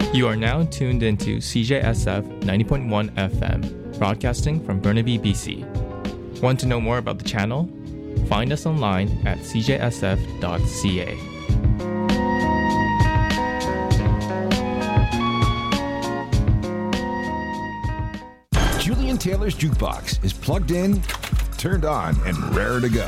You are now tuned into CJSF 90.1 FM, broadcasting from Burnaby, BC. Want to know more about the channel? Find us online at cjsf.ca. Julian Taylor's Jukebox is plugged in, turned on, and raring to go.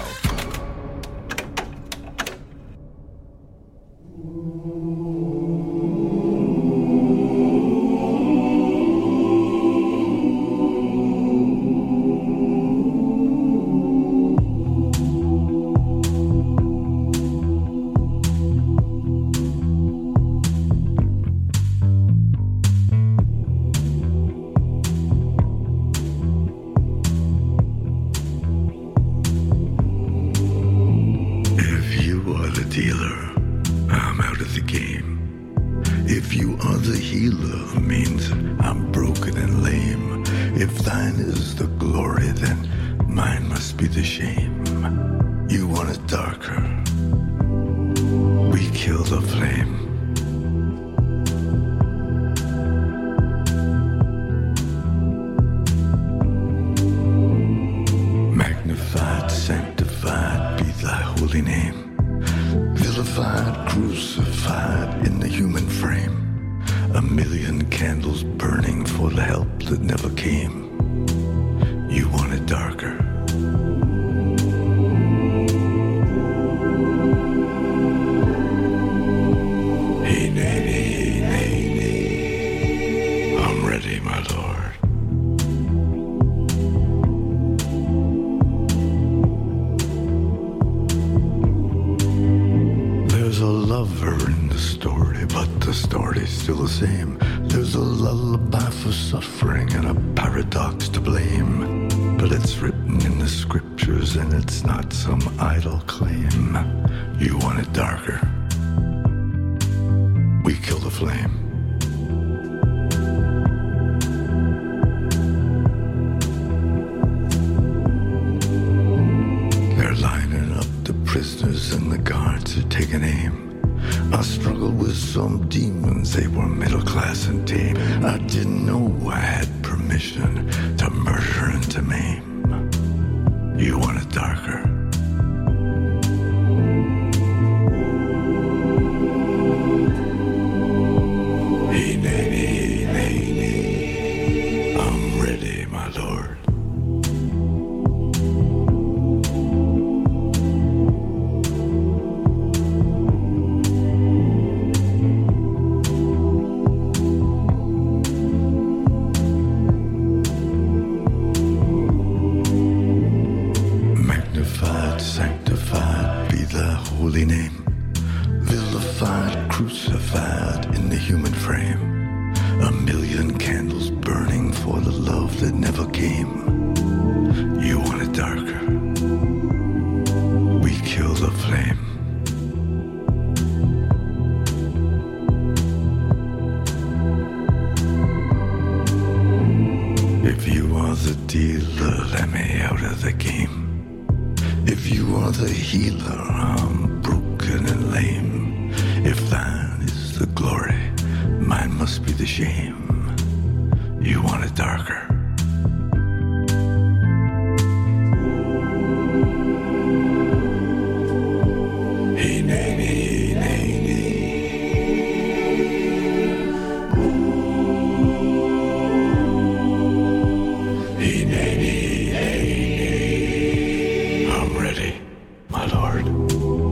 I'm ready, my lord.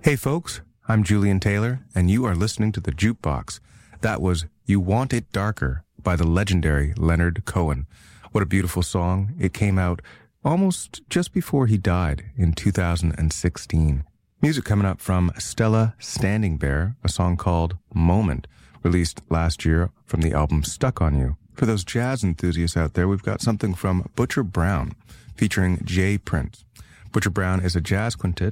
Hey folks, I'm Julian Taylor, and you are listening to The Jukebox. That was You Want It Darker by the legendary Leonard Cohen. What a beautiful song. It came out almost just before he died in 2016. Music coming up from Stella Standing Bear, a song called Moment, released last year from the album Stuck on You. For those jazz enthusiasts out there, we've got something from Butcher Brown, featuring Jay Prince. Butcher Brown is a jazz quintet,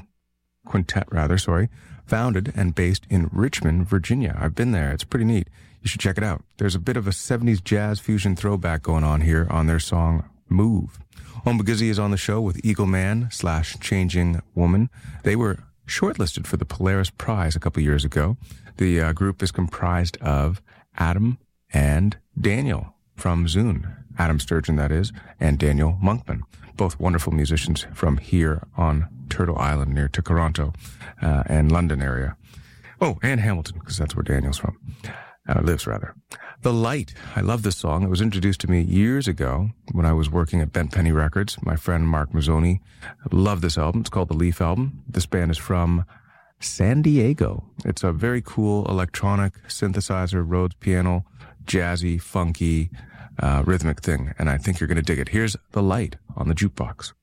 founded and based in Richmond, Virginia. I've been there. It's pretty neat. You should check it out. There's a bit of a 70s jazz fusion throwback going on here on their song Move. Ombagizzi is on the show with Eagle Man / Changing Woman. They were shortlisted for the Polaris Prize a couple years ago. The group is comprised of Adam and Daniel from Zune. Adam Sturgeon, that is, and Daniel Monkman. Both wonderful musicians from here on Turtle Island near Toronto and London area. Oh, and Hamilton, because that's where Daniel's from. Lives, rather. The Light. I love this song. It was introduced to me years ago when I was working at Bent Penny Records. My friend Mark Mazzoni loved this album. It's called the Leaf Album. This band is from San Diego. It's a very cool electronic synthesizer, Rhodes piano, jazzy, funky, rhythmic thing, and I think you're going to dig it. Here's The Light on the Jukebox.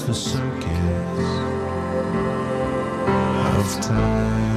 the circus of time.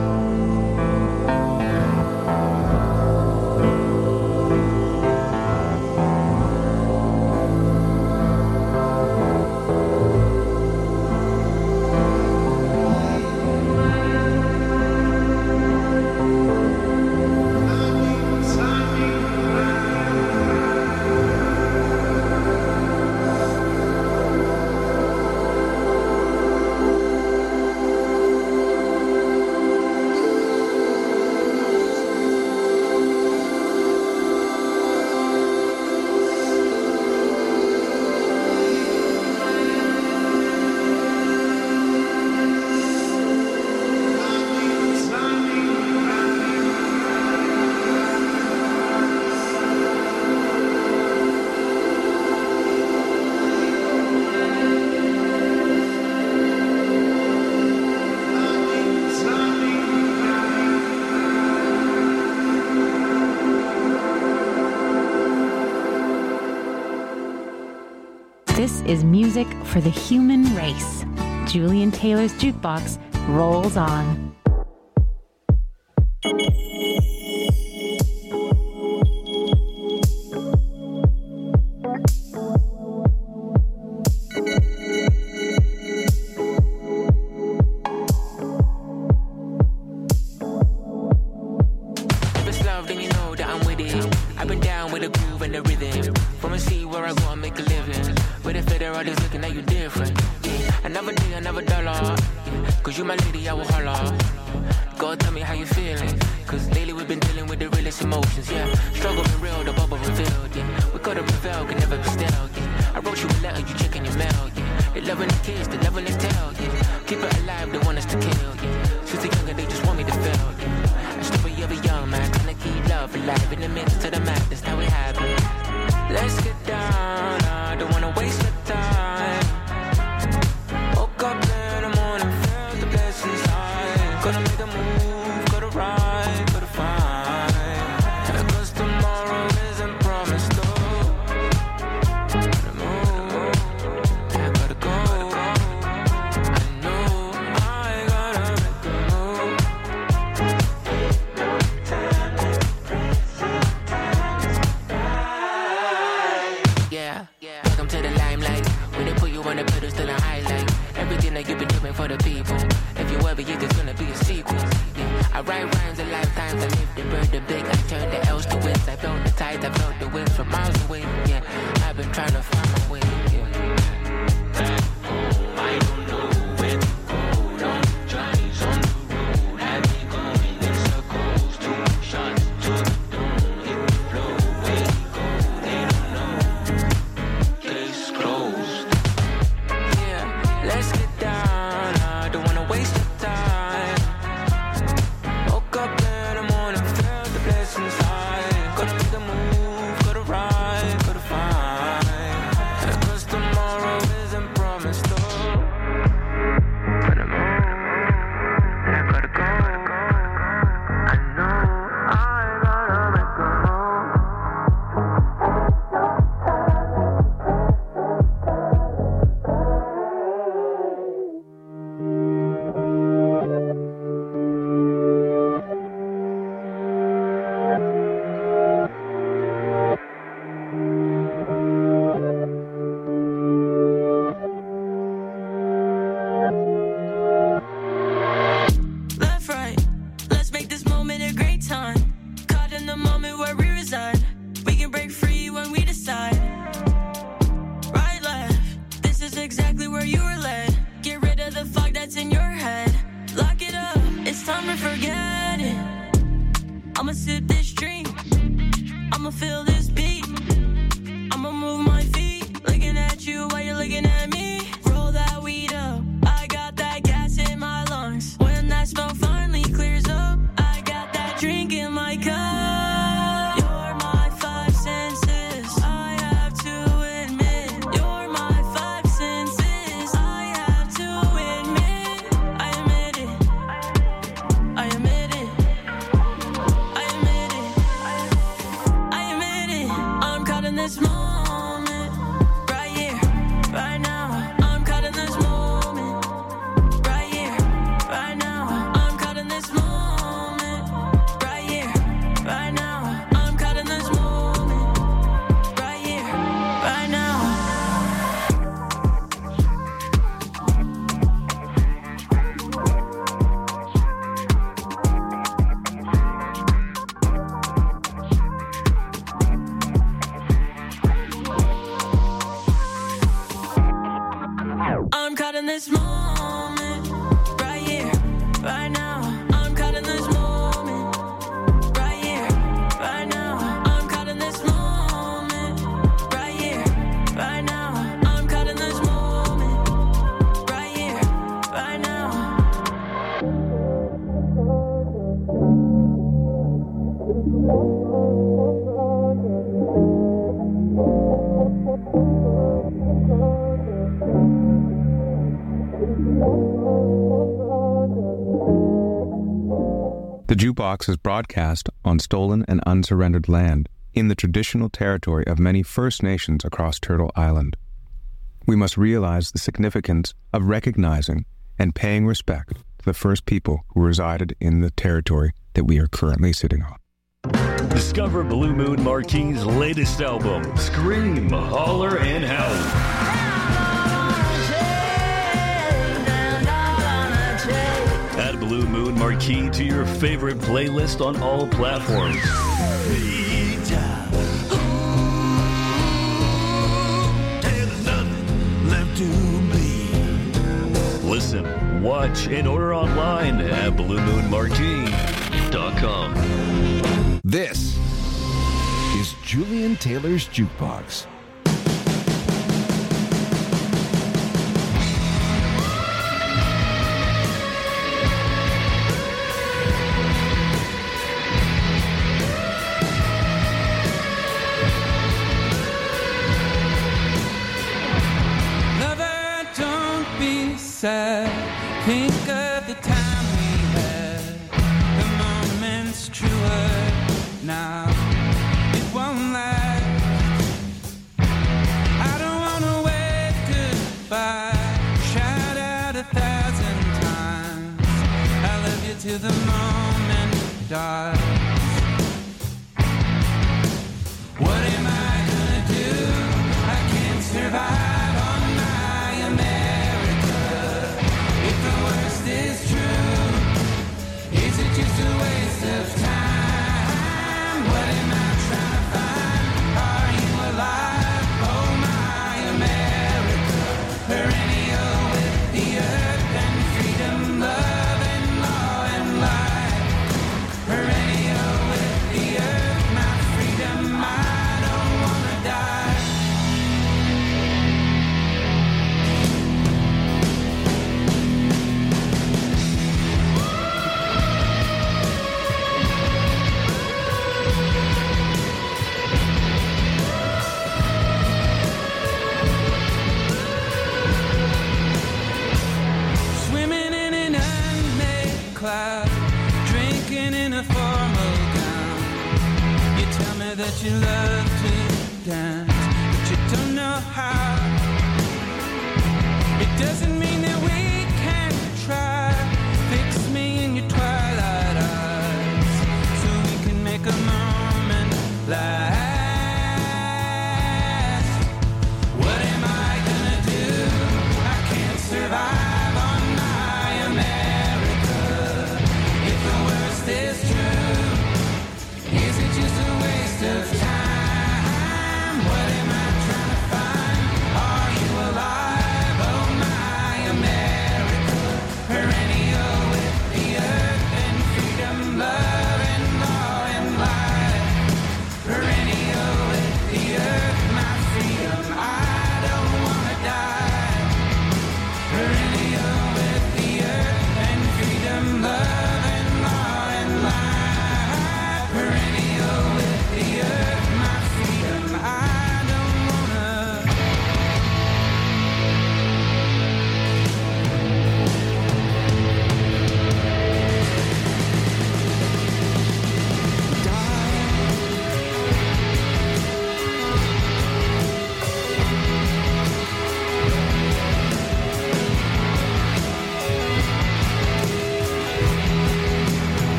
This is music for the human race. Julian Taylor's Jukebox rolls on. this moment, right here, right now. I'm caught this moment, right here, right now. I'm caught in this moment, right here, right now. I'm caught in this moment, right here, right now. I'm caught in this moment, right here, right now. The Jukebox is broadcast on stolen and unsurrendered land in the traditional territory of many First Nations across Turtle Island. We must realize the significance of recognizing and paying respect to the first people who resided in the territory that we are currently sitting on. Discover Blue Moon Marquis's latest album, Scream, Holler, and Howl. Add Blue Moon Marquis to your favorite playlist on all platforms. Listen, watch, and order online at BlueMoonMarquis.com. This is Julian Taylor's Jukebox. Sad. Think of the time we had. The moment's truer now. It won't last. I don't wanna wave goodbye. Shout out 1,000 times. I love you till the moment dies. What am I gonna do? I can't survive on my America. If the worst is true, is it just a waste of time? What am I trying to find? Are you alive? Oh my America. Perennial with the earth and freedom, love and law and life. Perennial.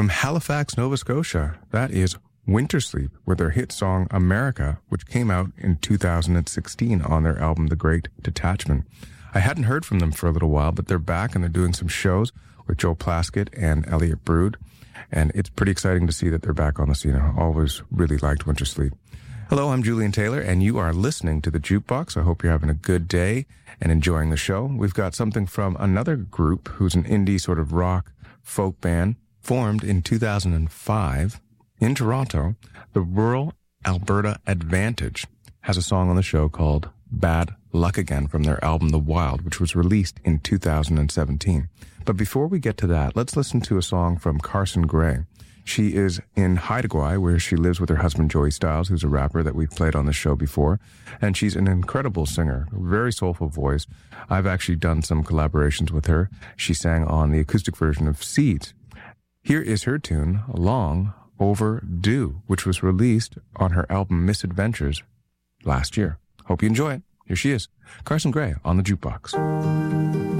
From Halifax, Nova Scotia, that is Wintersleep with their hit song America, which came out in 2016 on their album The Great Detachment. I hadn't heard from them for a little while, but they're back and they're doing some shows with Joe Plaskett and Elliot Brood, and it's pretty exciting to see that they're back on the scene. I always really liked Wintersleep. Hello, I'm Julian Taylor, and you are listening to The Jukebox. I hope you're having a good day and enjoying the show. We've got something from another group who's an indie sort of rock folk band formed in 2005 in Toronto. The Rural Alberta Advantage has a song on the show called Bad Luck Again from their album The Wild, which was released in 2017. But before we get to that, let's listen to a song from Carson Gray. She is in Haida Gwaii, where she lives with her husband, Joey Styles, who's a rapper that we've played on the show before. And she's an incredible singer, very soulful voice. I've actually done some collaborations with her. She sang on the acoustic version of Seeds. Here is her tune, Long Overdue, which was released on her album Misadventures last year. Hope you enjoy it. Here she is, Carson Gray on the Jukebox.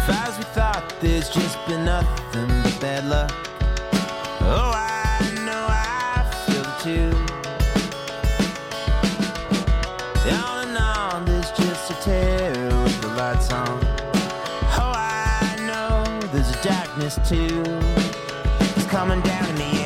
far as we thought, there's just been nothing but bad luck. Oh, I know I feel it too. On and on, there's just a terror with the lights on. Oh, I know there's a darkness too. It's coming down to me.